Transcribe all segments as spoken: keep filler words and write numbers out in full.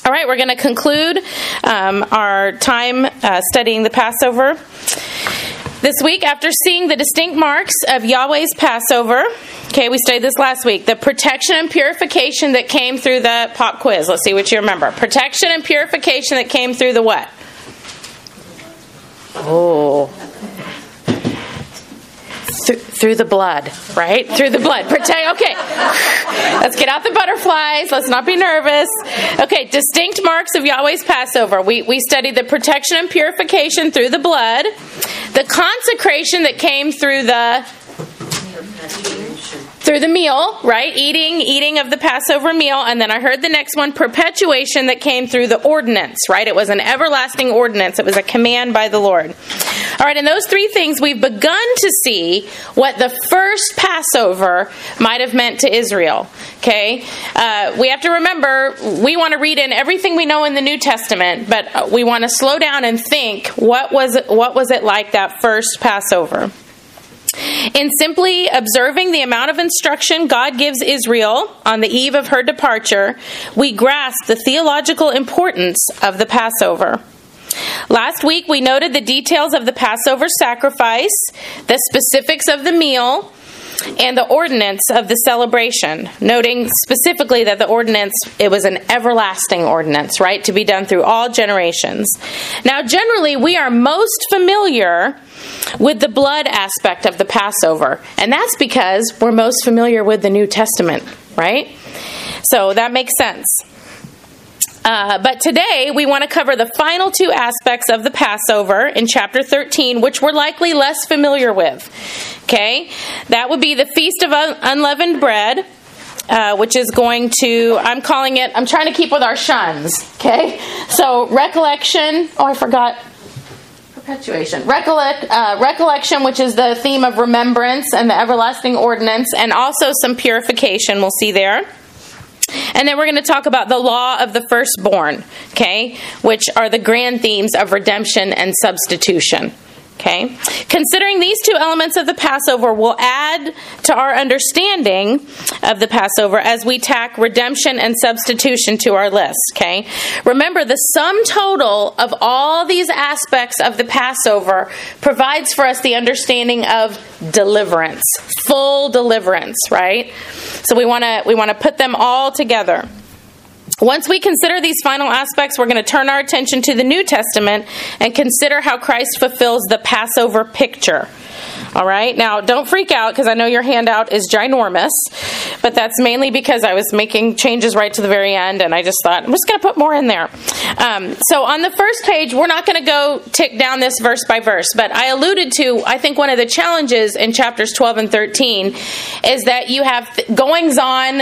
All right, we're going to conclude um, our time uh, studying the Passover this week after seeing the distinct marks of Yahweh's Passover. Okay, we studied this last week. The protection and purification that came through the pop quiz. Let's see what you remember. Protection and purification that came through the what? Oh. Th- through the blood, right? Through the blood. Protect. Okay. Let's get out the butterflies. Let's not be nervous. Okay, distinct marks of Yahweh's Passover. We we studied the protection and purification through the blood. The consecration that came through the through the meal, right? Eating, eating of the Passover meal. And then I heard the next one, perpetuation, that came through the ordinance, right? It was an everlasting ordinance. It was a command by the Lord. All right, in those three things, we've begun to see what the first Passover might have meant to Israel. Okay? Uh, we have to remember, we want to read in everything we know in the New Testament, but we want to slow down and think, what was it, what was it like that first Passover? In simply observing the amount of instruction God gives Israel on the eve of her departure, we grasp the theological importance of the Passover. Last week, we noted the details of the Passover sacrifice, the specifics of the meal, and the ordinance of the celebration, noting specifically that the ordinance, it was an everlasting ordinance, right, to be done through all generations. Now, generally, we are most familiar with the blood aspect of the Passover, and that's because we're most familiar with the New Testament, right? So that makes sense. Uh, but today, we want to cover the final two aspects of the Passover in chapter thirteen, which we're likely less familiar with. Okay? That would be the Feast of Un- Unleavened Bread, uh, which is going to, I'm calling it, I'm trying to keep with our shuns. Okay? So, recollection, oh, I forgot. Perpetuation. Recollect, uh, recollection, which is the theme of remembrance and the everlasting ordinance, and also some purification we'll see there. And then we're going to talk about the law of the firstborn, okay, which are the grand themes of redemption and substitution. Okay? Considering these two elements of the Passover will add to our understanding of the Passover as we tack redemption and substitution to our list. Okay? Remember, the sum total of all these aspects of the Passover provides for us the understanding of deliverance, full deliverance, right? So we want to we want to put them all together. Once we consider these final aspects, we're going to turn our attention to the New Testament and consider how Christ fulfills the Passover picture. All right? Now, don't freak out because I know your handout is ginormous, but that's mainly because I was making changes right to the very end, and I just thought, I'm just going to put more in there. Um, so on the first page, we're not going to go tick down this verse by verse, but I alluded to, I think one of the challenges in chapters twelve and thirteen is that you have th- goings-on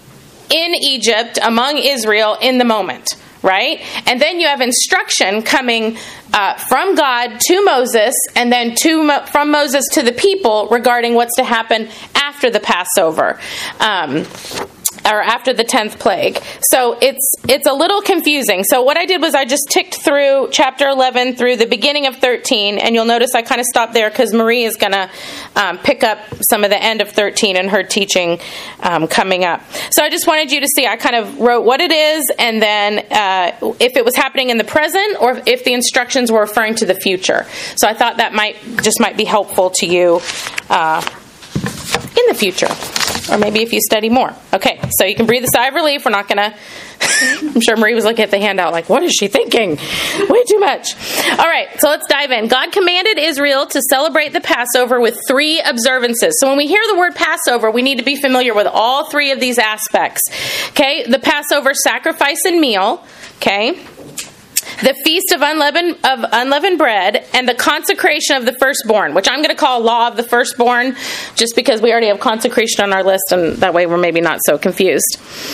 in Egypt, among Israel, in the moment, right? And then you have instruction coming uh, from God to Moses, and then to Mo- from Moses to the people regarding what's to happen after the Passover. Um or after the tenth plague. So it's it's a little confusing. So what I did was I just ticked through chapter eleven through the beginning of thirteen, and you'll notice I kind of stopped there because Marie is going to um, pick up some of the end of thirteen in her teaching um, coming up. So I just wanted you to see, I kind of wrote what it is, and then uh, if it was happening in the present, or if the instructions were referring to the future. So I thought that might just might be helpful to you uh, in the future. Or maybe if you study more. Okay, so you can breathe a sigh of relief. We're not going to... I'm sure Marie was looking at the handout like, what is she thinking? Way too much. All right, so let's dive in. God commanded Israel to celebrate the Passover with three observances. So when we hear the word Passover, we need to be familiar with all three of these aspects. Okay, the Passover sacrifice and meal. Okay. The Feast of Unleavened, of Unleavened Bread, and the consecration of the firstborn, which I'm going to call Law of the Firstborn, just because we already have consecration on our list, and that way we're maybe not so confused.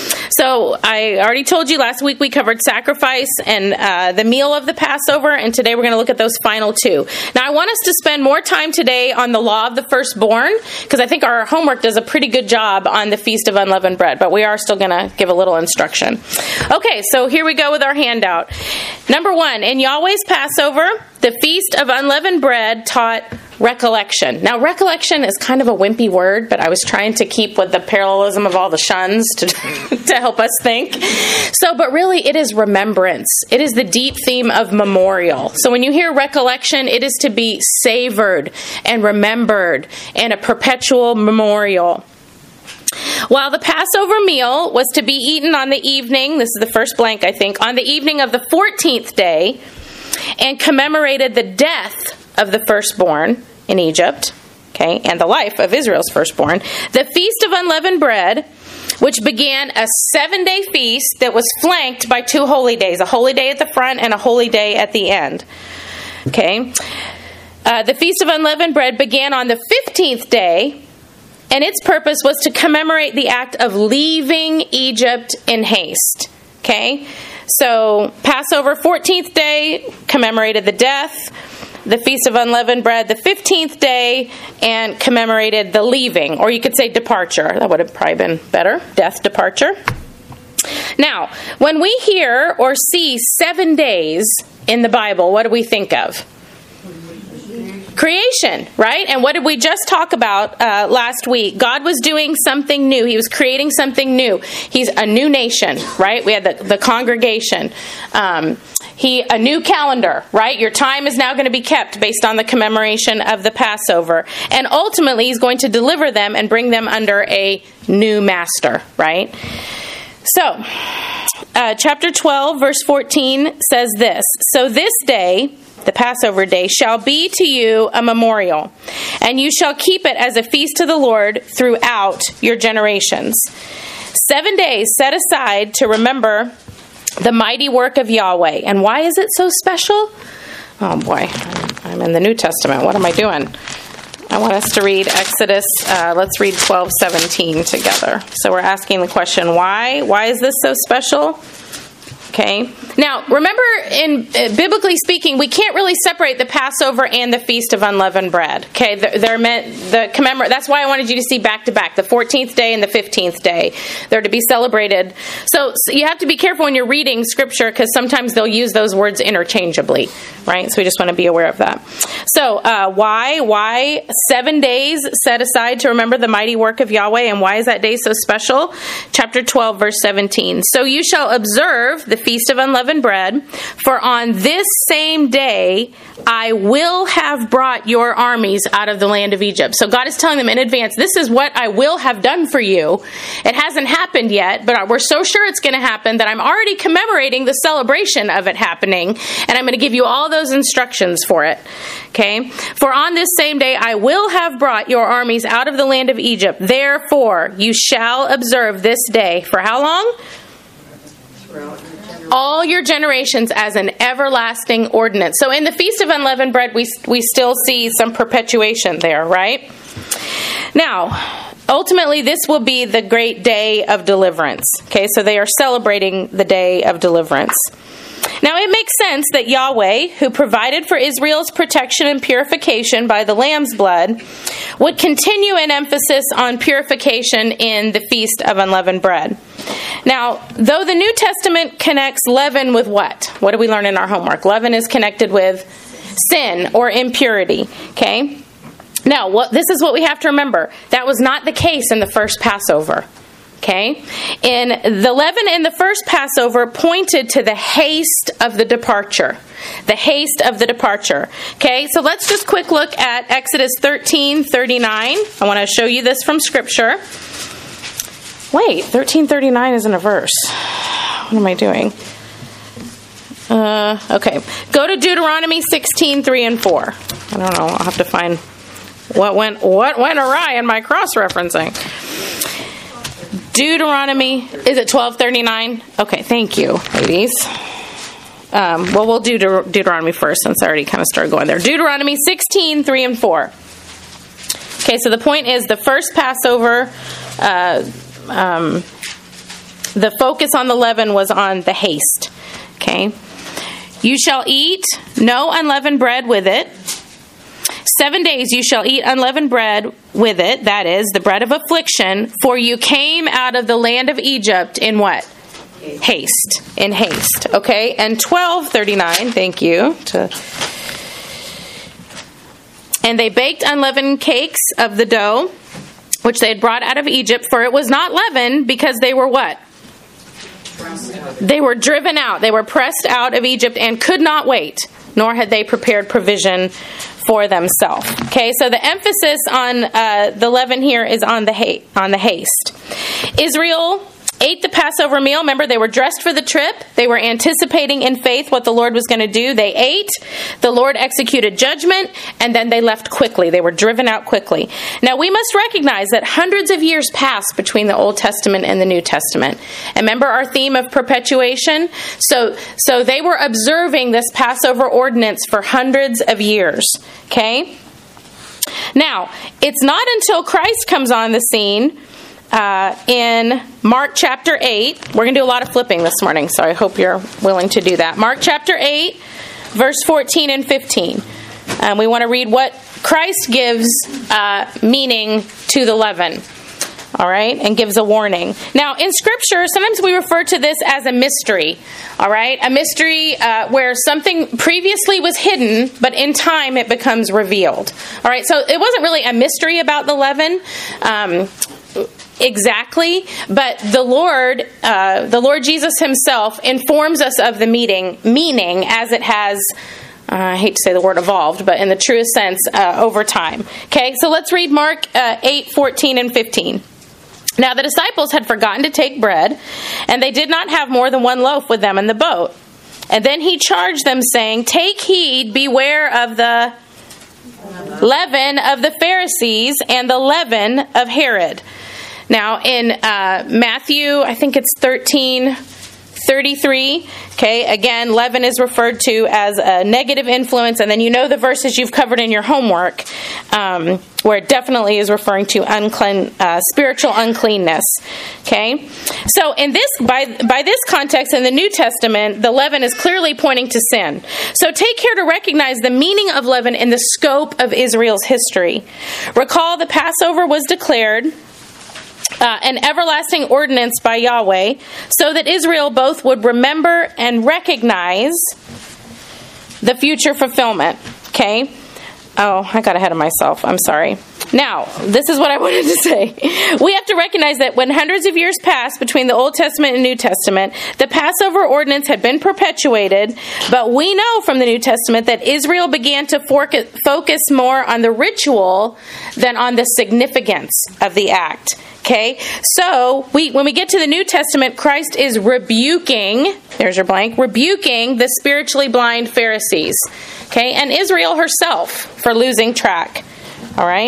So I already told you last week we covered sacrifice and uh, the meal of the Passover, and today we're going to look at those final two. Now I want us to spend more time today on the Law of the Firstborn, because I think our homework does a pretty good job on the Feast of Unleavened Bread, but we are still going to give a little instruction. Okay, so here we go with our handout. Number one, in Yahweh's Passover, the Feast of Unleavened Bread taught recollection. Now, recollection is kind of a wimpy word, but I was trying to keep with the parallelism of all the shuns to, to help us think. So, but really it is remembrance. It is the deep theme of memorial. So when you hear recollection, it is to be savored and remembered and a perpetual memorial. While the Passover meal was to be eaten on the evening, this is the first blank, I think, on the evening of the fourteenth day, and commemorated the death of the firstborn in Egypt, okay, and the life of Israel's firstborn, the Feast of Unleavened Bread, which began a seven-day feast that was flanked by two holy days, a holy day at the front and a holy day at the end, okay. Uh, the Feast of Unleavened Bread began on the fifteenth day, and its purpose was to commemorate the act of leaving Egypt in haste, okay. So, Passover, fourteenth day, commemorated the death. The Feast of Unleavened Bread, the fifteenth day, and commemorated the leaving, or you could say departure. That would have probably been better, death, departure. Now, when we hear or see seven days in the Bible, what do we think of? Creation, right? And what did we just talk about uh, last week? God was doing something new. He was creating something new. He's a new nation, right? We had the, the congregation. Um, he a new calendar, right? Your time is now going to be kept based on the commemoration of the Passover. And ultimately, he's going to deliver them and bring them under a new master, right? So, uh, chapter twelve, verse fourteen says this, "So this day, the Passover day, shall be to you a memorial, and you shall keep it as a feast to the Lord throughout your generations. Seven days set aside to remember the mighty work of Yahweh." And why is it so special? Oh boy, I'm in the New Testament. What am I doing? I want us to read Exodus, uh, let's read twelve seventeen together. So we're asking the question, why? Why is this so special? Okay. Now, remember, in uh, biblically speaking, we can't really separate the Passover and the Feast of Unleavened Bread. Okay, they're, they're meant the commemorate. That's why I wanted you to see back to back, the fourteenth day and the fifteenth day. They're to be celebrated. So, so you have to be careful when you're reading Scripture, because sometimes they'll use those words interchangeably, right? So we just want to be aware of that. So, uh, why? Why seven days set aside to remember the mighty work of Yahweh, and why is that day so special? Chapter twelve, verse seventeen. "So you shall observe the Feast of Unleavened Bread, for on this same day I will have brought your armies out of the land of Egypt." So God is telling them in advance, this is what I will have done for you. It hasn't happened yet, but we're so sure it's going to happen that I'm already commemorating the celebration of it happening, and I'm going to give you all those instructions for it. Okay? "For on this same day I will have brought your armies out of the land of Egypt. Therefore you shall observe this day." For how long? "All your generations as an everlasting ordinance." So in the Feast of Unleavened Bread, we we still see some perpetuation there, right? Now, ultimately, this will be the great day of deliverance. Okay, so they are celebrating the day of deliverance. Now, it makes sense that Yahweh, who provided for Israel's protection and purification by the lamb's blood, would continue an emphasis on purification in the Feast of Unleavened Bread. Now, though the New Testament connects leaven with what? What do we learn in our homework? Leaven is connected with sin or impurity. Okay? Now, what, this is what we have to remember. That was not the case in the first Passover. Okay? In the leaven in the first Passover pointed to the haste of the departure. The haste of the departure. Okay? So let's just quick look at Exodus thirteen thirty-nine. I want to show you this from Scripture. Wait, thirteen thirty-nine isn't a verse. What am I doing? Uh, okay. Go to Deuteronomy sixteen three and four. I don't know. I'll have to find what went what went awry in my cross-referencing. Deuteronomy, is it twelve thirty-nine? Okay, thank you, ladies. Um, well, we'll do De- Deuteronomy first, since I already kind of started going there. Deuteronomy sixteen three and four. Okay, so the point is the first Passover, uh, um, the focus on the leaven was on the haste. Okay. "You shall eat no unleavened bread with it. Seven days you shall eat unleavened bread with it," that is, the bread of affliction, "for you came out of the land of Egypt in what? Haste. In haste." Okay, and twelve thirty-nine, thank you. To... And they baked unleavened cakes of the dough, which they had brought out of Egypt, for it was not leavened, because they were what? They were driven out. They were pressed out of Egypt and could not wait, nor had they prepared provision for themselves. Okay, so the emphasis on uh, the leaven here is on the ha- on the haste. Israel ate the Passover meal. Remember, they were dressed for the trip. They were anticipating in faith what the Lord was going to do. They ate. The Lord executed judgment, and then they left quickly. They were driven out quickly. Now, we must recognize that hundreds of years passed between the Old Testament and the New Testament. And remember our theme of perpetuation? So, so they were observing this Passover ordinance for hundreds of years. Okay? Now, it's not until Christ comes on the scene Uh, in Mark chapter eight, we're going to do a lot of flipping this morning, so I hope you're willing to do that. Mark chapter eight, verse fourteen and fifteen. Um, we want to read what Christ gives uh, meaning to the leaven. All right, and gives a warning. Now, in Scripture, sometimes we refer to this as a mystery. All right, a mystery uh, where something previously was hidden, but in time it becomes revealed. All right, so it wasn't really a mystery about the leaven. Um, Exactly, but the Lord, uh, the Lord Jesus Himself informs us of the meaning, meaning as it has, uh, I hate to say the word evolved, but in the truest sense, uh, over time. Okay, so let's read Mark uh, eight, fourteen and fifteen. Now the disciples had forgotten to take bread, and they did not have more than one loaf with them in the boat. And then He charged them, saying, "Take heed, beware of the leaven of the Pharisees and the leaven of Herod." Now, in uh, Matthew, I think it's thirteen thirty-three, okay, again, leaven is referred to as a negative influence, and then you know the verses you've covered in your homework, um, where it definitely is referring to unclean, uh, spiritual uncleanness, okay? So, in this, by, by this context, in the New Testament, the leaven is clearly pointing to sin. So, take care to recognize the meaning of leaven in the scope of Israel's history. Recall, the Passover was declared Uh, an everlasting ordinance by Yahweh, so that Israel both would remember and recognize the future fulfillment. Okay? Oh, I got ahead of myself. I'm sorry. Now, this is what I wanted to say. We have to recognize that when hundreds of years passed between the Old Testament and New Testament, the Passover ordinance had been perpetuated, but we know from the New Testament that Israel began to focus more on the ritual than on the significance of the act. Okay, so we when we get to the New Testament, Christ is rebuking, there's your blank, rebuking the spiritually blind Pharisees, okay, and Israel herself for losing track. All right?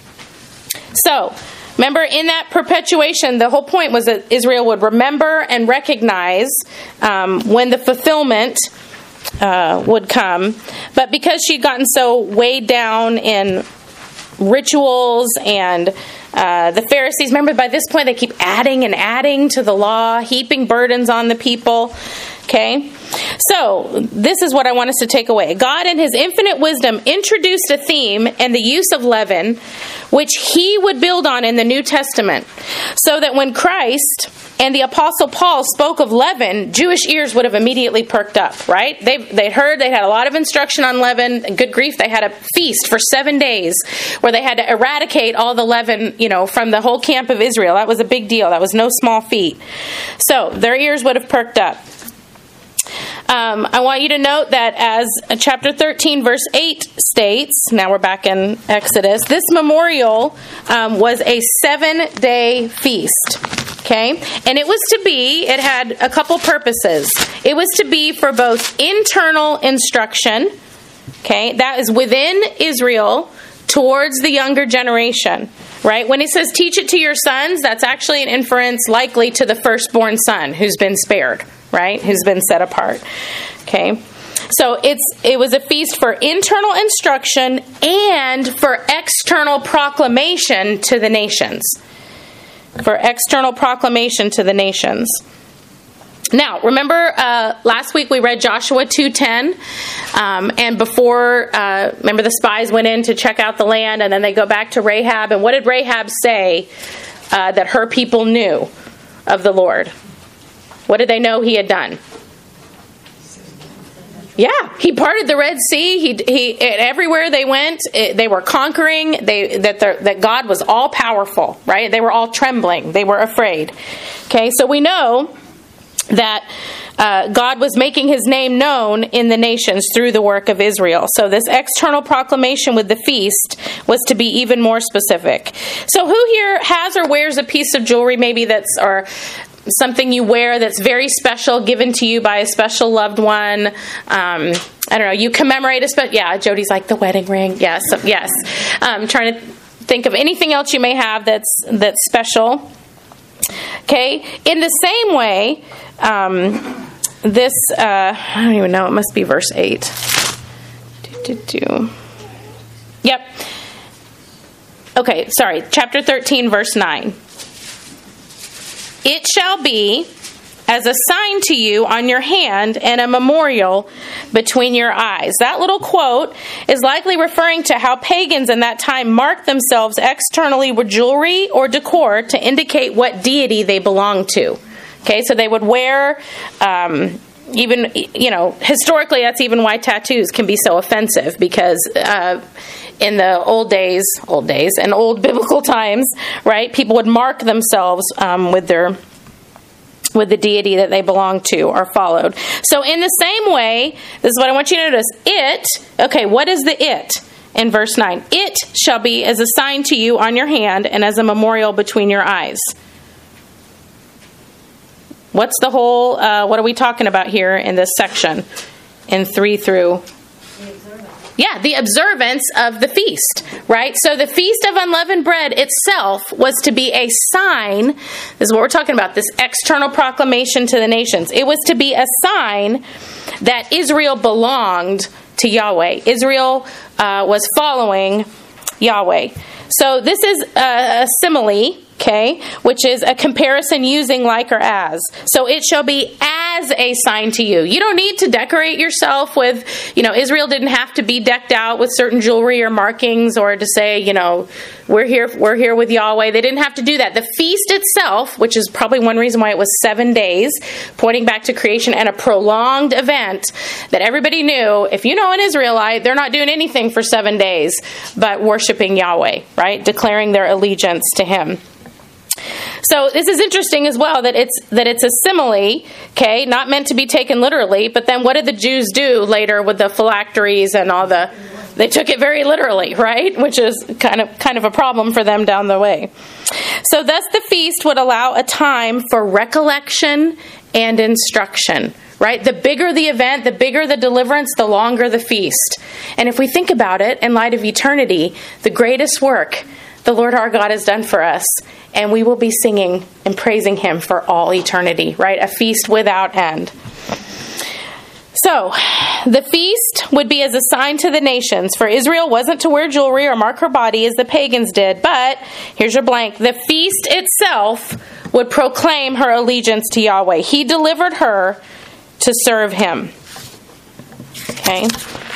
So, remember, in that perpetuation, the whole point was that Israel would remember and recognize um, when the fulfillment uh, would come. But because she'd gotten so weighed down in rituals and uh, the Pharisees, remember, by this point, they keep adding and adding to the law, heaping burdens on the people. Okay? So, this is what I want us to take away. God, in His infinite wisdom, introduced a theme and the use of leaven, which He would build on in the New Testament, so that when Christ and the Apostle Paul spoke of leaven, Jewish ears would have immediately perked up, right? They've, they'd heard, they'd had a lot of instruction on leaven. Good grief, they had a feast for seven days where they had to eradicate all the leaven, you know, from the whole camp of Israel. That was a big deal. That was no small feat. So, their ears would have perked up. Um, I want you to note that as chapter thirteen, verse eight states, now we're back in Exodus, this memorial um, was a seven-day feast. Okay? And it was to be, it had a couple purposes. It was to be for both internal instruction, okay, that is within Israel towards the younger generation. Right? When he says teach it to your sons, that's actually an inference likely to the firstborn son who's been spared, right? Who's been set apart. Okay? So it's it was a feast for internal instruction and for external proclamation to the nations. For external proclamation to the nations. Now, remember uh, last week we read Joshua two ten, um, and before, uh, remember the spies went in to check out the land, and then they go back to Rahab, and what did Rahab say uh, that her people knew of the Lord? What did they know He had done? Yeah, he parted the Red Sea. He he everywhere they went, it, they were conquering. They that the, that God was all powerful, right? They were all trembling. They were afraid. Okay, so we know that uh, God was making his name known in the nations through the work of Israel. So this external proclamation with the feast was to be even more specific. So who here has or wears a piece of jewelry maybe that's or something you wear that's very special, given to you by a special loved one? Um, I don't know. You commemorate a special... Yeah, Jody's like the wedding ring. Yes, yes. Um, trying to think of anything else you may have that's that's special. Okay. In the same way, um, this... Uh, I don't even know. It must be verse eight. Do, do, do. Yep. Okay, sorry. Chapter thirteen, verse nine. It shall be as a sign to you on your hand and a memorial between your eyes. That little quote is likely referring to how pagans in that time marked themselves externally with jewelry or decor to indicate what deity they belonged to. Okay, so they would wear, um, even, you know, historically that's even why tattoos can be so offensive, because uh, in the old days, old days, and old biblical times, right, people would mark themselves um, with their with the deity that they belonged to or followed. So in the same way, this is what I want you to notice. It, okay, what is the it in verse nine? It shall be as a sign to you on your hand and as a memorial between your eyes. What's the whole, uh, what are we talking about here in this section in three through... Yeah, the observance of the feast, right? So the Feast of Unleavened Bread itself was to be a sign. This is what we're talking about, this external proclamation to the nations. It was to be a sign that Israel belonged to Yahweh. Israel uh, was following Yahweh. So this is a, a simile, okay, which is a comparison using like or as. So it shall be as a sign to you. You don't need to decorate yourself with, you know, Israel didn't have to be decked out with certain jewelry or markings or to say, you know, we're here, we're here with Yahweh. They didn't have to do that. The feast itself, which is probably one reason why it was seven days, pointing back to creation and a prolonged event that everybody knew, if you know an Israelite, they're not doing anything for seven days but worshiping Yahweh, right? Declaring their allegiance to Him. So this is interesting as well that it's that it's a simile, okay, not meant to be taken literally. But then what did the Jews do later with the phylacteries and all the? They took it very literally, right? Which is kind of kind of a problem for them down the way. So thus the feast would allow a time for recollection and instruction. Right? The bigger the event, the bigger the deliverance, the longer the feast. And if we think about it in light of eternity, the greatest work the Lord our God has done for us, and we will be singing and praising Him for all eternity, right? A feast without end. So, the feast would be as a sign to the nations, for Israel wasn't to wear jewelry or mark her body as the pagans did, but, here's your blank, the feast itself would proclaim her allegiance to Yahweh. He delivered her to serve Him. Okay.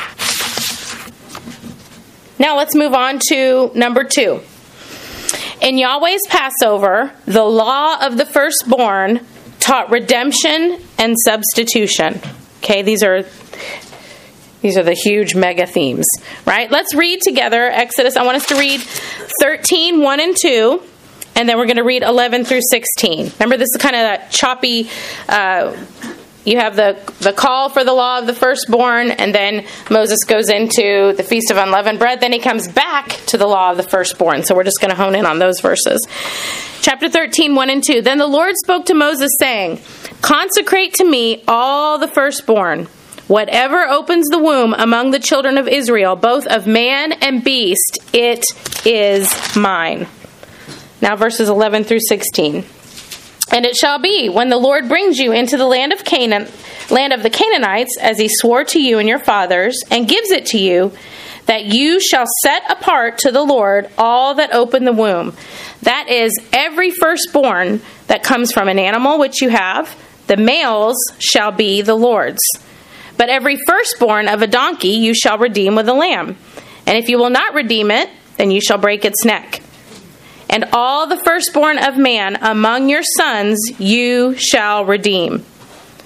Now let's move on to number two. In Yahweh's Passover, the law of the firstborn taught redemption and substitution. Okay, these are these are the huge mega themes, right? Let's read together Exodus. I want us to read thirteen, one and two, and then we're going to read eleven through sixteen. Remember, this is kind of that choppy. Uh, You have the, the call for the law of the firstborn, and then Moses goes into the Feast of Unleavened Bread. Then he comes back to the law of the firstborn. So we're just going to hone in on those verses. Chapter thirteen, one and two. Then the Lord spoke to Moses, saying, "Consecrate to me all the firstborn, whatever opens the womb among the children of Israel, both of man and beast, it is mine." Now verses eleven through sixteen. And it shall be, when the Lord brings you into the land of Canaan, land of the Canaanites, as He swore to you and your fathers, and gives it to you, that you shall set apart to the Lord all that open the womb. That is, every firstborn that comes from an animal which you have, the males shall be the Lord's. But every firstborn of a donkey you shall redeem with a lamb. And if you will not redeem it, then you shall break its neck. And all the firstborn of man among your sons you shall redeem.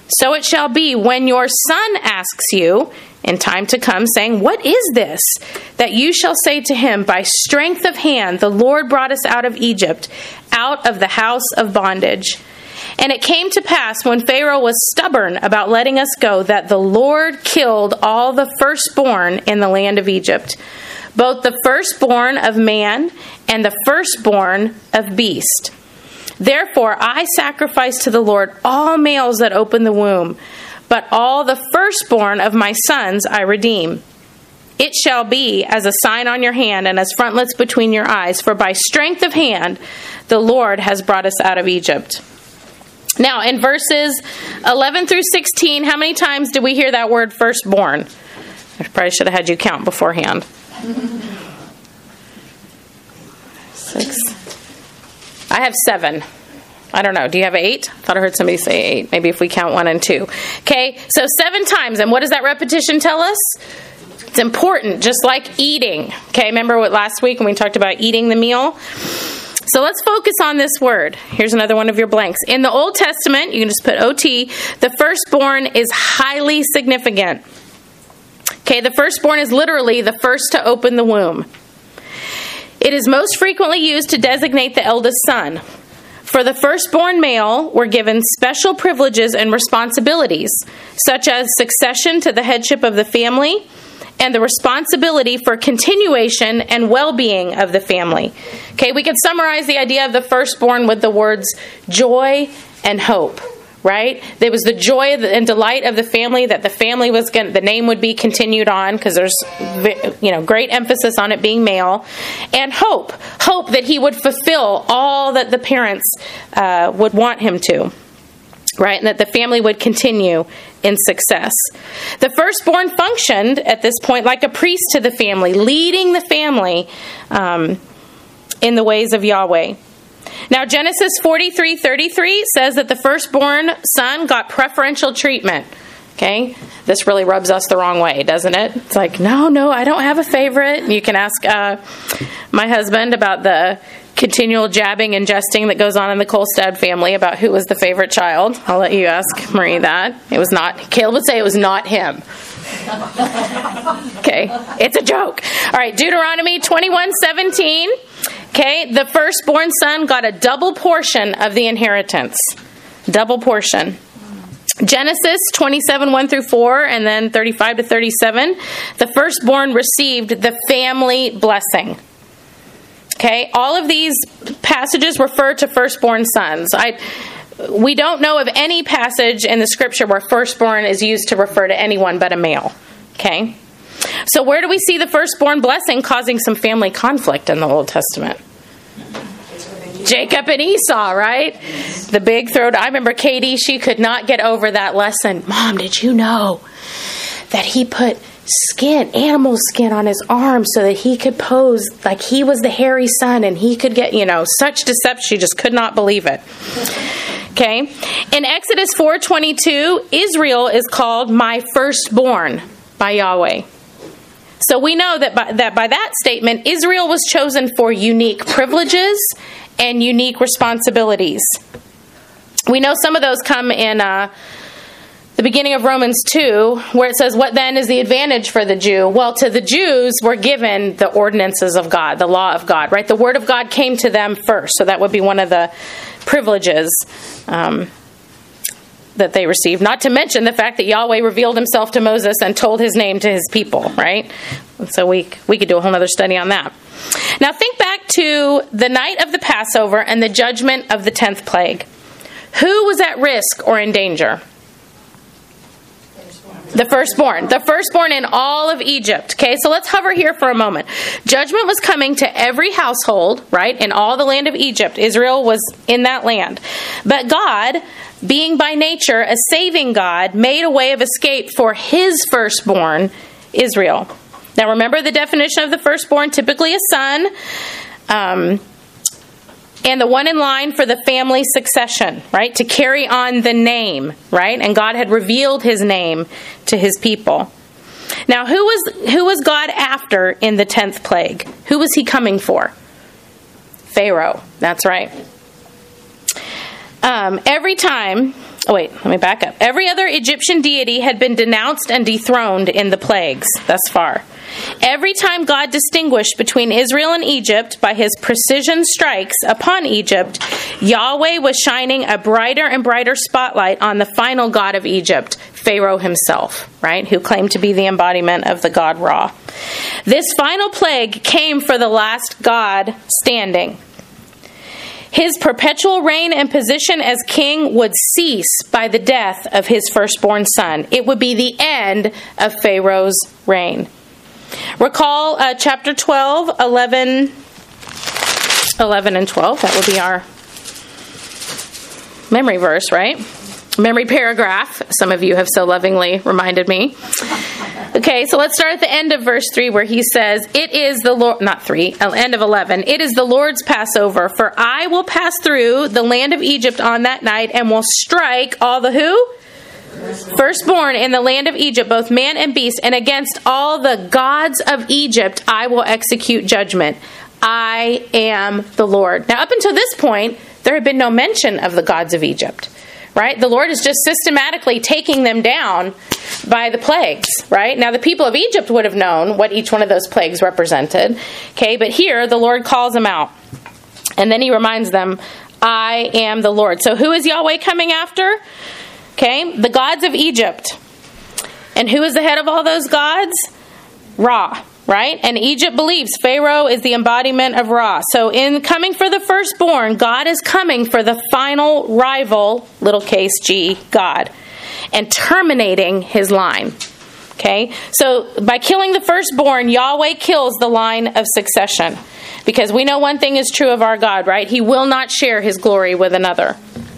So it shall be when your son asks you in time to come, saying, what is this? That you shall say to him, by strength of hand, the Lord brought us out of Egypt, out of the house of bondage. And it came to pass, when Pharaoh was stubborn about letting us go, that the Lord killed all the firstborn in the land of Egypt, both the firstborn of man and the firstborn of beast. Therefore I sacrifice to the Lord all males that open the womb, but all the firstborn of my sons I redeem. It shall be as a sign on your hand and as frontlets between your eyes, for by strength of hand the Lord has brought us out of Egypt. Now, in verses eleven through sixteen, how many times do we hear that word firstborn? I probably should have had you count beforehand. Six. I have seven. I don't know. Do you have eight? I thought I heard somebody say eight. Maybe if we count one and two. Okay, so seven times. And what does that repetition tell us? It's important, just like eating. Okay, remember what last week when we talked about eating the meal? So let's focus on this word. Here's another one of your blanks. In the Old Testament, you can just put O T, the firstborn is highly significant. Okay, the firstborn is literally the first to open the womb. It is most frequently used to designate the eldest son. For the firstborn male were given special privileges and responsibilities, such as succession to the headship of the family and the responsibility for continuation and well-being of the family. Okay, we could summarize the idea of the firstborn with the words joy and hope, right? There was the joy and delight of the family that the family was going, the name would be continued on, because there's, you know, great emphasis on it being male, and hope, hope that he would fulfill all that the parents uh, would want him to, right? And that the family would continue in success. The firstborn functioned at this point like a priest to the family, leading the family um, in the ways of Yahweh. Now, Genesis forty-three thirty-three says that the firstborn son got preferential treatment. Okay? This really rubs us the wrong way, doesn't it? It's like, no, no, I don't have a favorite. You can ask uh, my husband about the continual jabbing and jesting that goes on in the Kolstad family about who was the favorite child. I'll let you ask Marie that. It was not, Caleb would say it was not him. Okay, it's a joke. All right, Deuteronomy twenty-one seventeen. Okay, the firstborn son got a double portion of the inheritance. Double portion. Genesis twenty-seven one through four, and then thirty-five to thirty-seven. The firstborn received the family blessing. Okay, all of these passages refer to firstborn sons. I, we don't know of any passage in the scripture where firstborn is used to refer to anyone but a male. Okay, so where do we see the firstborn blessing causing some family conflict in the Old Testament? Jacob and Esau, right? The big throat. I remember Katie, she could not get over that lesson. Mom, did you know that he put skin, animal skin on his arm so that he could pose like he was the hairy son and he could get, you know, such deception. She just could not believe it. Okay. In Exodus four twenty-two, Israel is called my firstborn by Yahweh. So we know that by, that by that statement, Israel was chosen for unique privileges and unique responsibilities. We know some of those come in uh, the beginning of Romans two, where it says, what then is the advantage for the Jew? Well, to the Jews were given the ordinances of God, the law of God, right? The word of God came to them first, so that would be one of the privileges um, that they received. Not to mention the fact that Yahweh revealed himself to Moses and told his name to his people, right? And so we, we could do a whole other study on that. Now think back to the night of the Passover and the judgment of the tenth plague. Who was at risk or in danger? The firstborn. The firstborn in all of Egypt. Okay, so let's hover here for a moment. Judgment was coming to every household, right, in all the land of Egypt. Israel was in that land. But God, being by nature a saving God, made a way of escape for his firstborn, Israel. Now remember the definition of the firstborn, typically a son, um, and the one in line for the family succession, right? To carry on the name, right? And God had revealed his name to his people. Now, who was who was God after in the tenth plague? Who was he coming for? Pharaoh. That's right. Um, every time Oh, wait, let me back up. Every other Egyptian deity had been denounced and dethroned in the plagues thus far. Every time God distinguished between Israel and Egypt by his precision strikes upon Egypt, Yahweh was shining a brighter and brighter spotlight on the final god of Egypt, Pharaoh himself, right, who claimed to be the embodiment of the god Ra. This final plague came for the last god standing. His perpetual reign and position as king would cease by the death of his firstborn son. It would be the end of Pharaoh's reign. Recall uh, chapter twelve, eleven, eleven and twelve. That would be our memory verse, right? Memory paragraph. Some of you have so lovingly reminded me. Okay, so let's start at the end of verse three where he says, it is the Lord, not three, end of eleven, it is the Lord's Passover, for I will pass through the land of Egypt on that night and will strike all the who? Firstborn in the land of Egypt, both man and beast, and against all the gods of Egypt I will execute judgment. I am the Lord. Now, up until this point, there had been no mention of the gods of Egypt, right? The Lord is just systematically taking them down by the plagues, right? Now, the people of Egypt would have known what each one of those plagues represented, okay? But here, the Lord calls them out, and then he reminds them, I am the Lord. So who is Yahweh coming after? Okay, the gods of Egypt. And who is the head of all those gods? Ra, right? And Egypt believes Pharaoh is the embodiment of Ra. So in coming for the firstborn, God is coming for the final rival, little case G, God, and terminating his line. Okay, so by killing the firstborn, Yahweh kills the line of succession. Because we know one thing is true of our God, right? He will not share his glory with another.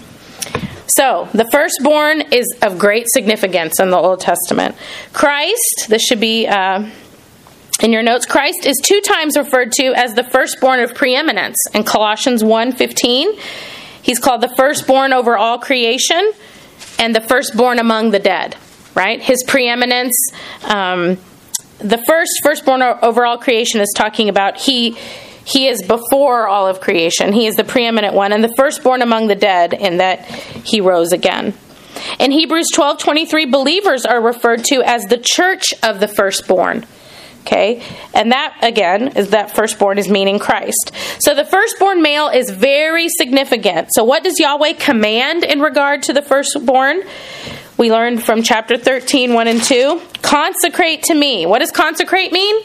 So, the firstborn is of great significance in the Old Testament. Christ, this should be uh, in your notes, Christ is two times referred to as the firstborn of preeminence. In Colossians one fifteen, he's called the firstborn over all creation and the firstborn among the dead, right? His preeminence, um, the first firstborn over all creation is talking about he... He is before all of creation. He is the preeminent one and the firstborn among the dead in that he rose again. In Hebrews twelve twenty-three, believers are referred to as the church of the firstborn. Okay? And that, again, is that firstborn is meaning Christ. So the firstborn male is very significant. So what does Yahweh command in regard to the firstborn? We learned from chapter thirteen, one and two. Consecrate to me. What does consecrate mean?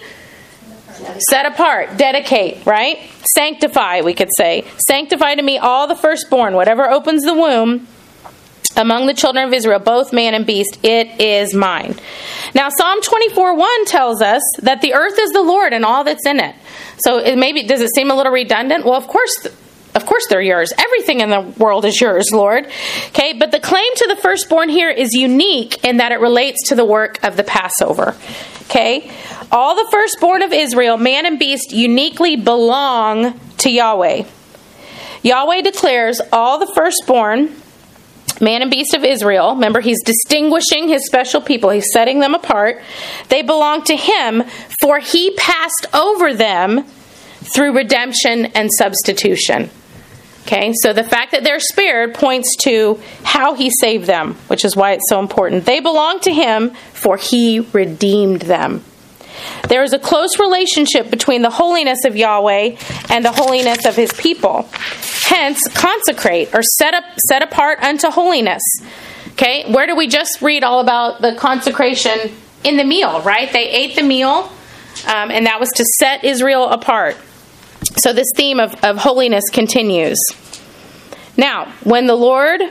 Set apart, dedicate, right? Sanctify, we could say. Sanctify to me all the firstborn, whatever opens the womb among the children of Israel, both man and beast, it is mine. Now, Psalm twenty-four one tells us that the earth is the Lord and all that's in it. So it maybe, does it seem a little redundant? Well, of course, of course they're yours. Everything in the world is yours, Lord. Okay, but the claim to the firstborn here is unique in that it relates to the work of the Passover. Okay, all the firstborn of Israel, man and beast, uniquely belong to Yahweh. Yahweh declares all the firstborn, man and beast of Israel, remember he's distinguishing his special people, he's setting them apart, they belong to him, for he passed over them through redemption and substitution. Okay, so the fact that they're spared points to how he saved them, which is why it's so important. They belong to him, for he redeemed them. There is a close relationship between the holiness of Yahweh and the holiness of his people. Hence, consecrate, or set up, set apart unto holiness. Okay, where do we just read all about the consecration? In the meal, right? They ate the meal, um, and that was to set Israel apart. So this theme of, of holiness continues. Now, when the Lord,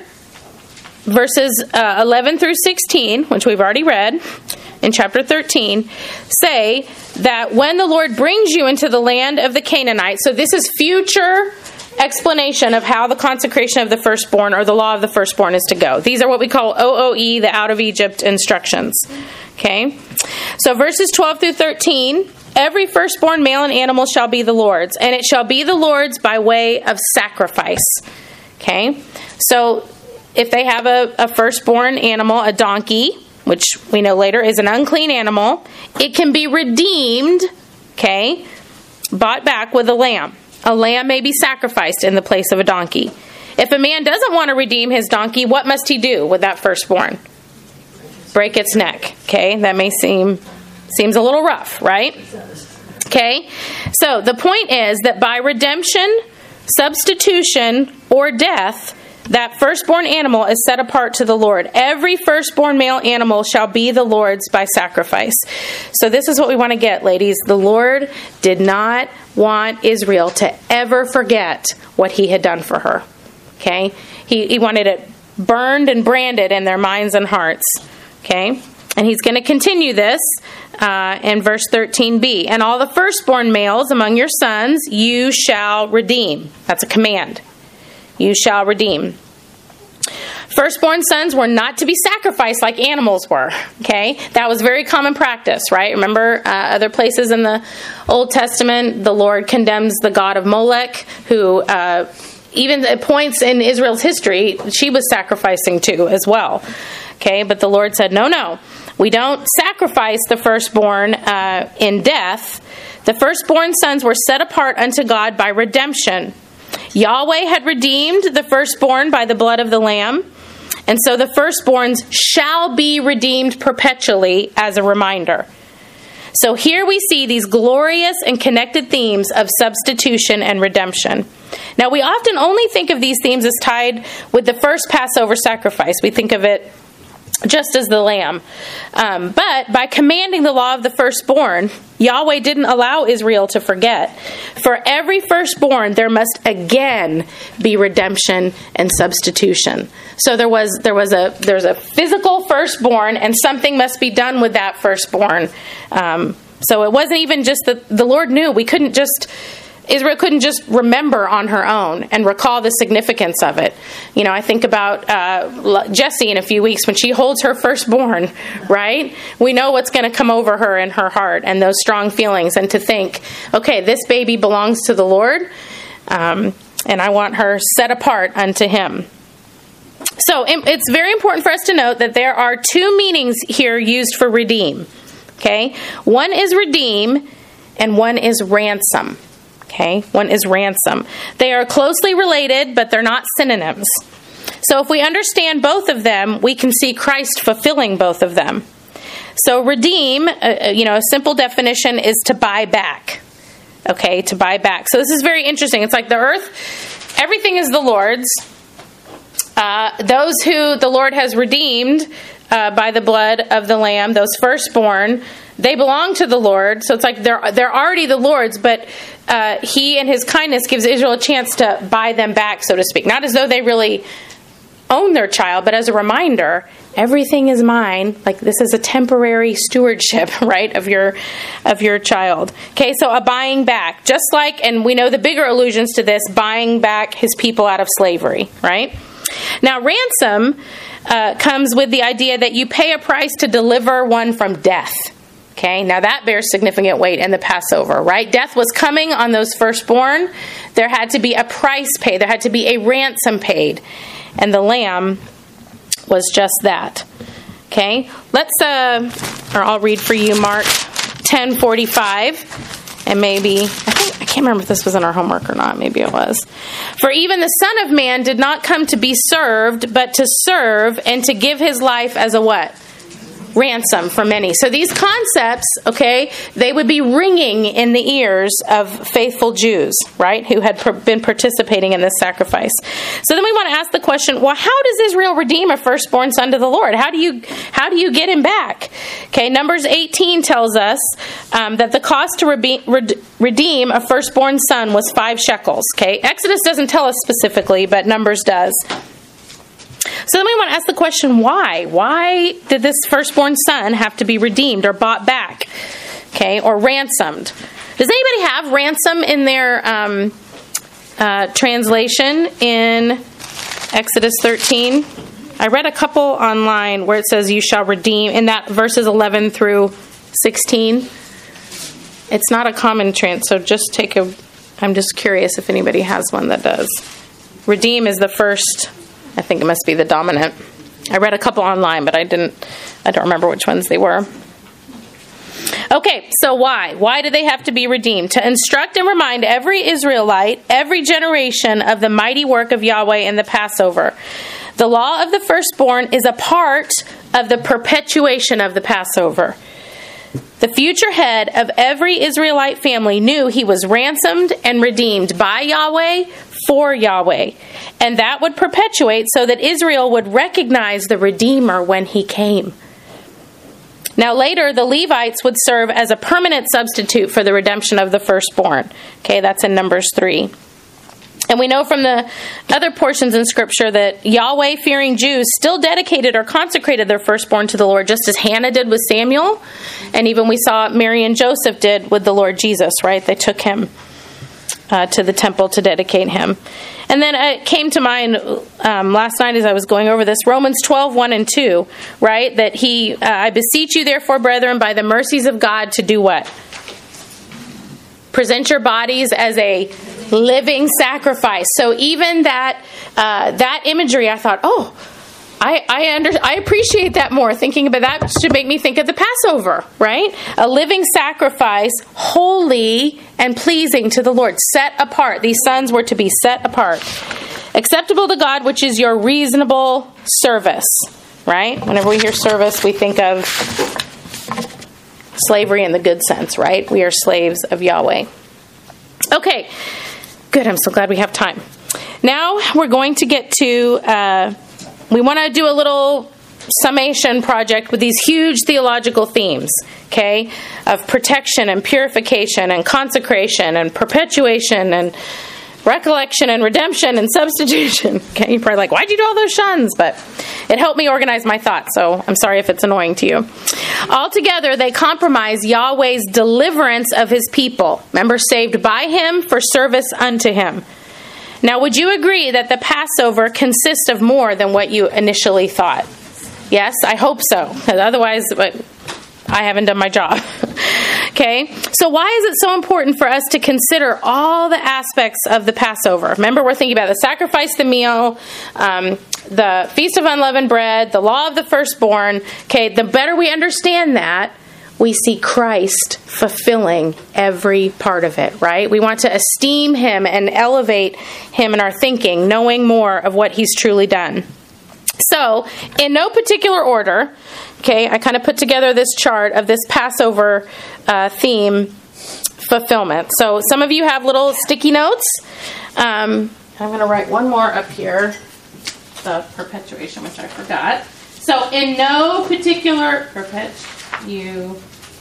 verses uh, eleven through sixteen, which we've already read in chapter thirteen, say that when the Lord brings you into the land of the Canaanites, so this is future explanation of how the consecration of the firstborn or the law of the firstborn is to go. These are what we call O O E, the out of Egypt instructions. Okay? So verses twelve through thirteen, every firstborn male and animal shall be the Lord's, and it shall be the Lord's by way of sacrifice. Okay? So if they have a, a firstborn animal, a donkey, which we know later is an unclean animal, it can be redeemed, okay, bought back with a lamb. A lamb may be sacrificed in the place of a donkey. If a man doesn't want to redeem his donkey, what must he do with that firstborn? Break its neck. Okay, that may seem seems a little rough, right? Okay, so the point is that by redemption, substitution, or death, that firstborn animal is set apart to the Lord. Every firstborn male animal shall be the Lord's by sacrifice. So this is what we want to get, ladies. The Lord did not want Israel to ever forget what he had done for her. Okay? He, he wanted it burned and branded in their minds and hearts. Okay? And he's going to continue this uh, in verse thirteen b. And all the firstborn males among your sons you shall redeem. That's a command. You shall redeem. Firstborn sons were not to be sacrificed like animals were. Okay? That was very common practice, right? Remember uh, other places in the Old Testament, the Lord condemns the god of Molech, who uh, even at points in Israel's history, she was sacrificing too as well. Okay? But the Lord said, no, no. We don't sacrifice the firstborn uh, in death. The firstborn sons were set apart unto God by redemption. Yahweh had redeemed the firstborn by the blood of the Lamb, and so the firstborns shall be redeemed perpetually as a reminder. So here we see these glorious and connected themes of substitution and redemption. Now, we often only think of these themes as tied with the first Passover sacrifice. We think of it just as the lamb. Um, but by commanding the law of the firstborn, Yahweh didn't allow Israel to forget. For every firstborn, there must again be redemption and substitution. So there was there was a there's a physical firstborn, and something must be done with that firstborn. Um, so it wasn't even just that the Lord knew. We couldn't just Israel couldn't just remember on her own and recall the significance of it. You know, I think about uh, Jessie in a few weeks when she holds her firstborn, right? We know what's going to come over her in her heart and those strong feelings, and to think, okay, this baby belongs to the Lord, um, and I want her set apart unto him. So it's very important for us to note that there are two meanings here used for redeem. Okay? One is redeem and one is ransom. Okay, one is ransom. They are closely related, but they're not synonyms. So if we understand both of them, we can see Christ fulfilling both of them. So redeem, uh, you know, a simple definition is to buy back. Okay, to buy back. So this is very interesting. It's like the earth, everything is the Lord's. Uh, those who the Lord has redeemed uh, by the blood of the Lamb, those firstborn, they belong to the Lord. So it's like they're they're already the Lord's, but uh, He in His kindness gives Israel a chance to buy them back, so to speak. Not as though they really own their child, but as a reminder, everything is mine. Like this is a temporary stewardship, right, of your of your child. Okay, so a buying back, just like, and we know the bigger allusions to this, buying back His people out of slavery, right? Now, ransom uh, comes with the idea that you pay a price to deliver one from death. Okay, now that bears significant weight in the Passover, right? Death was coming on those firstborn. There had to be a price paid. There had to be a ransom paid. And the lamb was just that. Okay, let's, uh, or I'll read for you Mark ten forty-five. And maybe, I think, I can't remember if this was in our homework or not. Maybe it was. For even the Son of Man did not come to be served, but to serve and to give his life as a what? Ransom for many. So these concepts, okay, they would be ringing in the ears of faithful Jews, right, who had per- been participating in this sacrifice. So then we want to ask the question, well, how does Israel redeem a firstborn son to the Lord? How do you how do you get him back? Okay, Numbers eighteen tells us um, that the cost to rebe- red- redeem a firstborn son was five shekels. Okay, Exodus doesn't tell us specifically, but Numbers does. So then we want to ask the question, why? Why did this firstborn son have to be redeemed or bought back? Okay, or ransomed? Does anybody have ransom in their um, uh, translation in Exodus thirteen? I read a couple online where it says you shall redeem, in that verses eleven through sixteen. It's not a common trans, so just take a, I'm just curious if anybody has one that does. Redeem is the first, I think it must be the dominant. I read a couple online, but I didn't, I don't remember which ones they were. Okay, so why? Why do they have to be redeemed? To instruct and remind every Israelite, every generation, of the mighty work of Yahweh in the Passover. The law of the firstborn is a part of the perpetuation of the Passover. The future head of every Israelite family knew he was ransomed and redeemed by Yahweh for Yahweh. And that would perpetuate so that Israel would recognize the Redeemer when he came. Now later, the Levites would serve as a permanent substitute for the redemption of the firstborn. Okay, that's in Numbers three. And we know from the other portions in Scripture that Yahweh-fearing Jews still dedicated or consecrated their firstborn to the Lord, just as Hannah did with Samuel. And even we saw Mary and Joseph did with the Lord Jesus, right? They took him uh, to the temple to dedicate him. And then it came to mind um, last night as I was going over this, Romans twelve, one and two, right? That he, uh, I beseech you therefore, brethren, by the mercies of God, to do what? Present your bodies as a living sacrifice. So even that uh, that imagery, I thought, oh, I I, under, I appreciate that more. Thinking about that should make me think of the Passover, right? A living sacrifice, holy and pleasing to the Lord, set apart. These sons were to be set apart. Acceptable to God, which is your reasonable service, right? Whenever we hear service, we think of slavery in the good sense, right? We are slaves of Yahweh. Okay, good. I'm so glad we have time. Now we're going to get to, uh, we want to do a little summation project with these huge theological themes, okay, of protection and purification and consecration and perpetuation and recollection and redemption and substitution. Okay, you're probably like, why'd you do all those shuns? But it helped me organize my thoughts, so I'm sorry if it's annoying to you. Altogether, they compromise Yahweh's deliverance of his people. Remember, saved by him for service unto him. Now, would you agree that the Passover consists of more than what you initially thought? Yes, I hope so. Otherwise, I haven't done my job. Okay, so why is it so important for us to consider all the aspects of the Passover? Remember, we're thinking about the sacrifice, the meal, um, the Feast of Unleavened Bread, the law of the firstborn. Okay, the better we understand that, we see Christ fulfilling every part of it, right? We want to esteem him and elevate him in our thinking, knowing more of what he's truly done. So, in no particular order, okay, I kind of put together this chart of this Passover uh, theme fulfillment. So, some of you have little sticky notes. Um, I'm going to write one more up here, the perpetuation, which I forgot. So, in no particular perpetuation,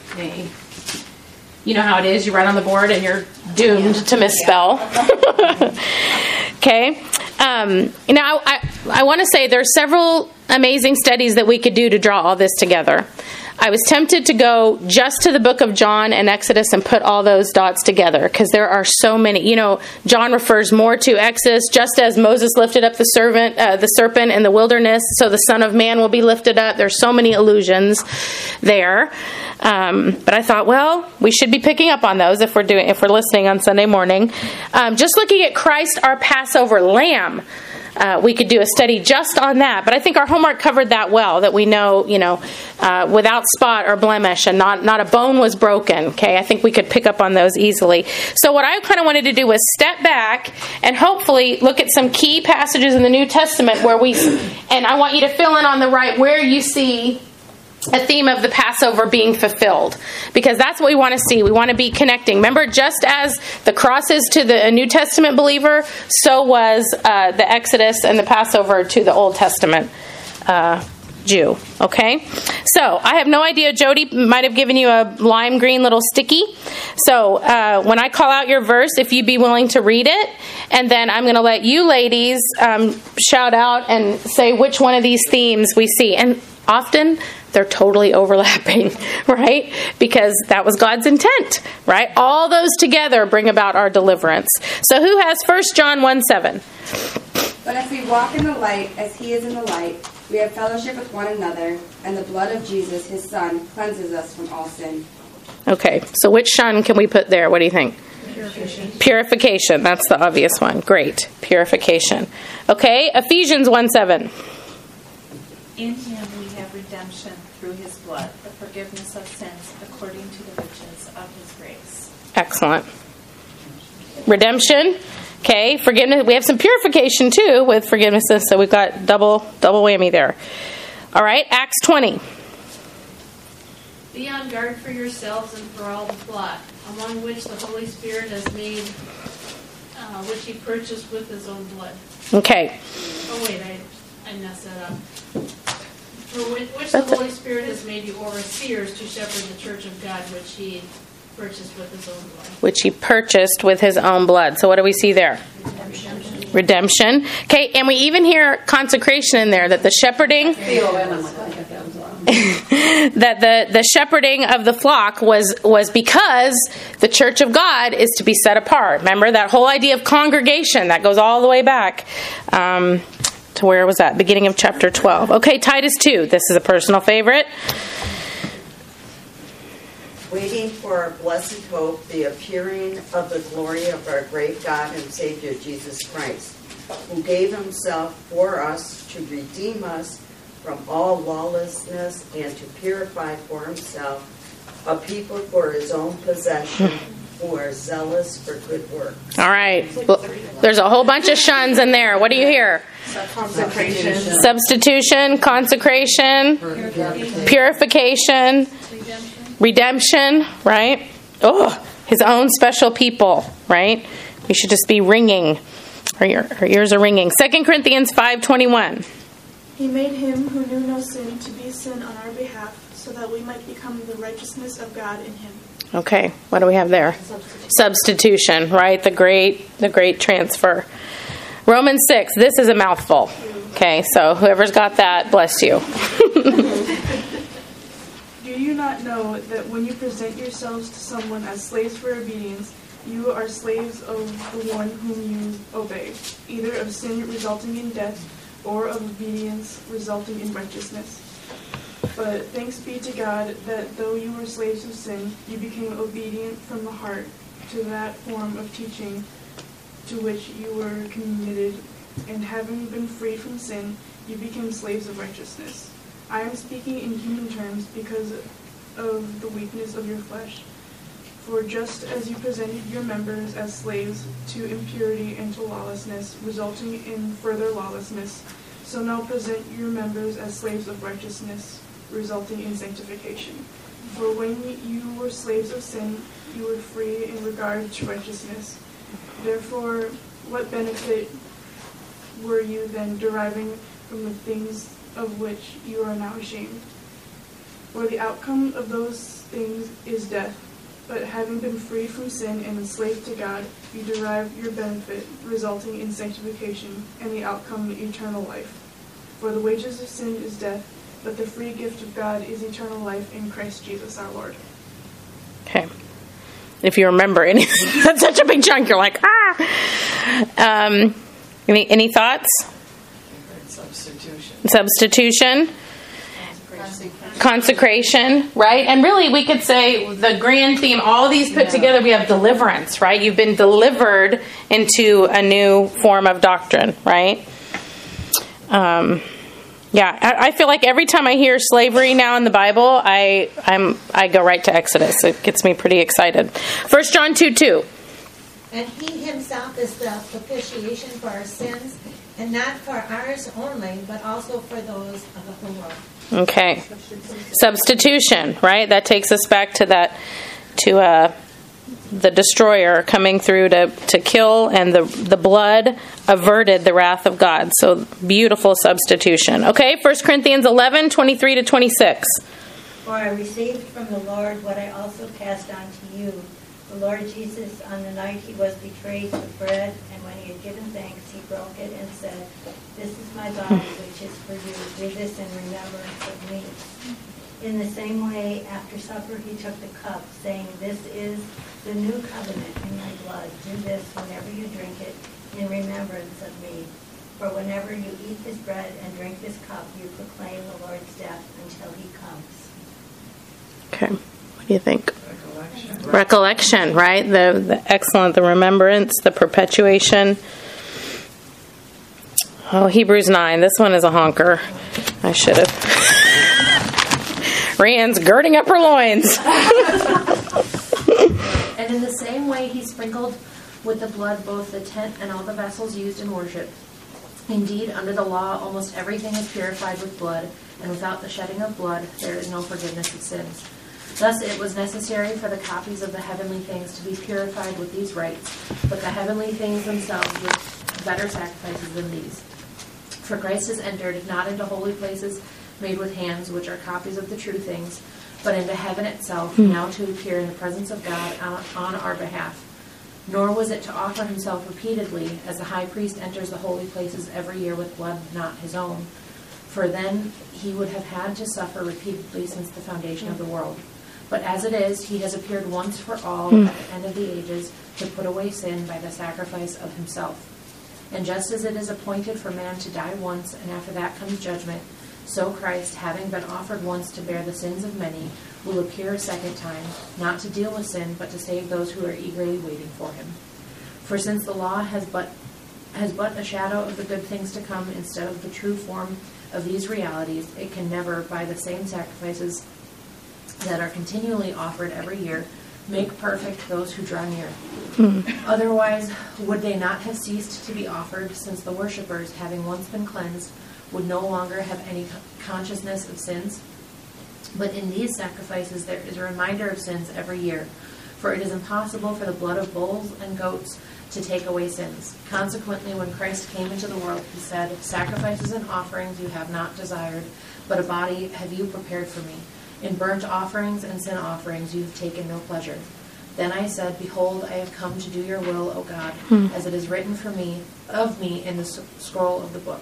you know how it is. You write on the board and you're doomed to misspell. Okay. Um, now, I, I want to say there are several amazing studies that we could do to draw all this together. I was tempted to go just to the book of John and Exodus and put all those dots together because there are so many. You know, John refers more to Exodus, just as Moses lifted up the servant, uh, the serpent in the wilderness, so the Son of Man will be lifted up. There's so many allusions there. Um, but I thought, well, we should be picking up on those if we're doing, if we're listening on Sunday morning. Um, just looking at Christ, our Passover lamb. Uh, we could do a study just on that, but I think our homework covered that well, that we know, you know, uh, without spot or blemish and not, not a bone was broken, okay? I think we could pick up on those easily. So what I kind of wanted to do was step back and hopefully look at some key passages in the New Testament where we, and I want you to fill in on the right where you see a theme of the Passover being fulfilled, because that's what we want to see. We want to be connecting. Remember, just as the cross is to the New Testament believer, so was uh, the Exodus and the Passover to the Old Testament uh, Jew. Okay? So, I have no idea. Jody might have given you a lime green little sticky. So, uh, when I call out your verse, if you'd be willing to read it, and then I'm going to let you ladies um, shout out and say which one of these themes we see. And often they're totally overlapping, right? Because that was God's intent, right? All those together bring about our deliverance. So who has First John one seven? But if we walk in the light as he is in the light, we have fellowship with one another, and the blood of Jesus, his Son, cleanses us from all sin. Okay, so which son can we put there? What do you think? Purification. Purification, that's the obvious one. Great, purification. Okay, Ephesians one seven. In him we have redemption through through his blood, the forgiveness of sins according to the riches of his grace. Excellent. Redemption. Okay, forgiveness. We have some purification too with forgiveness, so we've got double double whammy there. All right, Acts twenty. Be on guard for yourselves and for all the flock, among which the Holy Spirit has made, uh, which he purchased with his own blood. Okay. Oh wait, I I messed that up. For which, which That's the it. Holy Spirit has made you overseers to shepherd the church of God, which he purchased with his own blood. Which he purchased with his own blood. So what do we see there? Redemption. Redemption. Okay, and we even hear consecration in there, that the shepherding that the, the shepherding of the flock was was because the church of God is to be set apart. Remember that whole idea of congregation that goes all the way back um, to where was that? Beginning of chapter twelve. Okay, Titus two. This is a personal favorite. Waiting for our blessed hope, the appearing of the glory of our great God and Savior Jesus Christ, who gave himself for us to redeem us from all lawlessness and to purify for himself a people for his own possession who are zealous for good works. All right. Well, there's a whole bunch of shuns in there. What do you hear? Consecration. Substitution, consecration, Purification. purification, redemption, right? Oh, his own special people, right? You should just be ringing. Her, her ears are ringing. Second Corinthians five twenty-one. He made him who knew no sin to be sin on our behalf, so that we might become the righteousness of God in him. Okay, what do we have there? Substitution, Substitution, right? The great, the great transfer. Romans six. This is a mouthful. Okay, so whoever's got that, bless you. Do you not know that when you present yourselves to someone as slaves for obedience, you are slaves of the one whom you obey, either of sin resulting in death or of obedience resulting in righteousness? But thanks be to God that though you were slaves of sin, you became obedient from the heart to that form of teaching to which you were committed, and having been freed from sin, you became slaves of righteousness. I am speaking in human terms because of the weakness of your flesh. For just as you presented your members as slaves to impurity and to lawlessness, resulting in further lawlessness, so now present your members as slaves of righteousness, resulting in sanctification. For when you were slaves of sin, you were free in regard to righteousness. Therefore, what benefit were you then deriving from the things of which you are now ashamed? For the outcome of those things is death. But having been freed from sin and enslaved to God, you derive your benefit, resulting in sanctification, and the outcome eternal life. For the wages of sin is death, but the free gift of God is eternal life in Christ Jesus our Lord. Okay. If you remember anything, that's such a big chunk. You're like, ah. Um, any any thoughts? Substitution. Substitution. Consecration, right? And really we could say the grand theme, all these put yeah. together, we have deliverance, right? You've been delivered into a new form of doctrine, right? Um, yeah, I, I feel like every time I hear slavery now in the Bible, I I'm I go right to Exodus. It gets me pretty excited. First John two two. And he himself is the propitiation for our sins, and not for ours only, but also for those of the whole world. Okay. Substitution, right? That takes us back to that, to uh, the destroyer coming through to, to kill, and the the blood averted the wrath of God. So beautiful substitution. Okay, First Corinthians eleven, twenty-three to twenty-six. For I received from the Lord what I also passed on to you. The Lord Jesus, on the night he was betrayed, took bread, and when he had given thanks, he broke it and said, "This is my body, which is for you. Do this in remembrance of me." In the same way, after supper, he took the cup, saying, "This is the new covenant in my blood. Do this whenever you drink it in remembrance of me. For whenever you eat this bread and drink this cup, you proclaim the Lord's death until he comes." Okay. What do you think? Recollection, Recollection right? The, the excellent, the remembrance, the perpetuation. Oh, Hebrews nine. This one is a honker. I should have. Rand's girding up her loins. And in the same way he sprinkled with the blood both the tent and all the vessels used in worship. Indeed, under the law, almost everything is purified with blood, and without the shedding of blood, there is no forgiveness of sins. Thus it was necessary for the copies of the heavenly things to be purified with these rites, but the heavenly things themselves with better sacrifices than these. For Christ has entered not into holy places made with hands, which are copies of the true things, but into heaven itself, mm. now to appear in the presence of God on, on our behalf. Nor was it to offer himself repeatedly, as the high priest enters the holy places every year with blood not his own, for then he would have had to suffer repeatedly since the foundation of the world. But as it is, he has appeared once for all mm. at the end of the ages to put away sin by the sacrifice of himself. And just as it is appointed for man to die once, and after that comes judgment, so Christ, having been offered once to bear the sins of many, will appear a second time, not to deal with sin, but to save those who are eagerly waiting for him. For since the law has but has but a shadow of the good things to come instead of the true form of these realities, it can never, by the same sacrifices that are continually offered every year, make perfect those who draw near. Mm. Otherwise, would they not have ceased to be offered, since the worshippers, having once been cleansed, would no longer have any consciousness of sins? But in these sacrifices there is a reminder of sins every year, for it is impossible for the blood of bulls and goats to take away sins. Consequently, when Christ came into the world, he said, "Sacrifices and offerings you have not desired, but a body have you prepared for me. In burnt offerings and sin offerings you have taken no pleasure." Then I said, "Behold, I have come to do your will, O God, hmm. as it is written for me of me in the scroll of the book."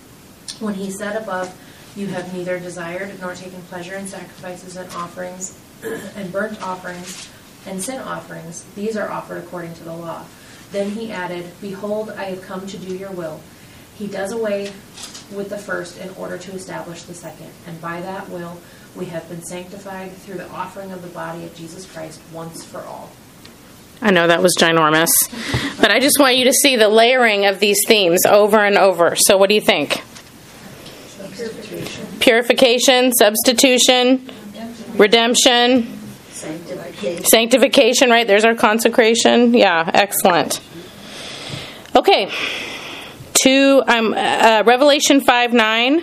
When he said above, "You have neither desired nor taken pleasure in sacrifices and offerings and burnt offerings and sin offerings, these are offered according to the law." Then he added, "Behold, I have come to do your will." He does away with the first in order to establish the second, and by that will we have been sanctified through the offering of the body of Jesus Christ once for all. I know that was ginormous, but I just want you to see the layering of these themes over and over. So what do you think? Purification, Purification substitution, redemption, sanctification. Sanctification, right? There's our consecration. Yeah, excellent. Okay, to um, uh, Revelation five nine.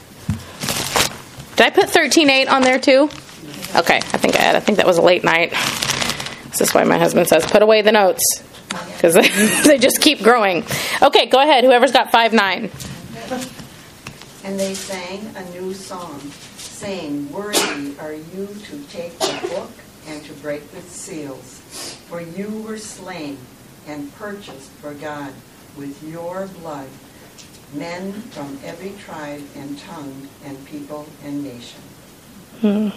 Did I put thirteen eight on there too? Okay, I think I had. I think that was a late night. This is why my husband says, put away the notes, because they just keep growing. Okay, go ahead. Whoever's got five nine. And they sang a new song, saying, "Worthy are you to take the book and to break the seals. For you were slain and purchased for God with your blood men from every tribe and tongue and people and nation." Hmm.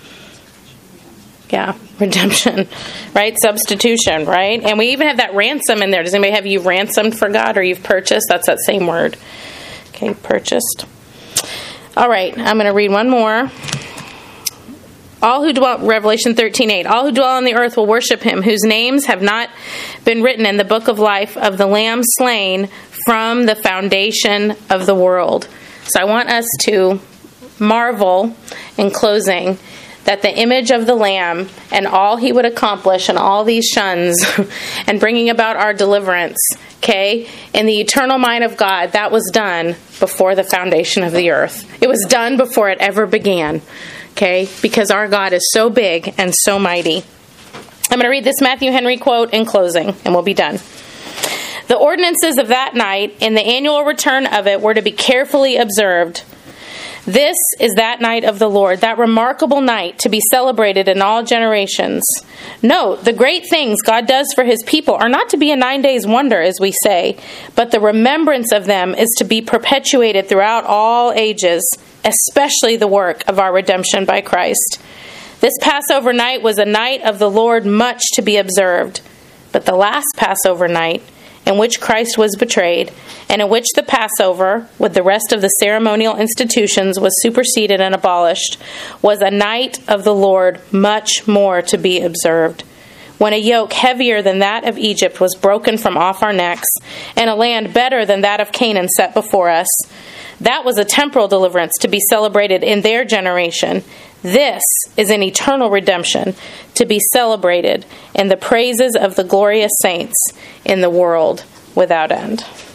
Yeah, redemption, right? Substitution, right? And we even have that ransom in there. Does anybody have you ransomed for God or you've purchased? That's that same word. Okay, purchased. All right, I'm going to read one more. All who dwell, Revelation thirteen eight, all who dwell on the earth will worship him, whose names have not been written in the book of life of the Lamb slain from the foundation of the world. So I want us to marvel in closing that the image of the Lamb and all he would accomplish and all these shuns and bringing about our deliverance, okay, in the eternal mind of God, that was done before the foundation of the earth. It was done before it ever began, okay, because our God is so big and so mighty. I'm going to read this Matthew Henry quote in closing, and we'll be done. "The ordinances of that night and the annual return of it were to be carefully observed. This is that night of the Lord, that remarkable night to be celebrated in all generations. Note, the great things God does for his people are not to be a nine days wonder, as we say, but the remembrance of them is to be perpetuated throughout all ages, especially the work of our redemption by Christ. This Passover night was a night of the Lord much to be observed, but the last Passover night, in which Christ was betrayed, and in which the Passover, with the rest of the ceremonial institutions, was superseded and abolished, was a night of the Lord much more to be observed, when a yoke heavier than that of Egypt was broken from off our necks, and a land better than that of Canaan set before us. That was a temporal deliverance to be celebrated in their generation. This is an eternal redemption to be celebrated in the praises of the glorious saints in the world without end.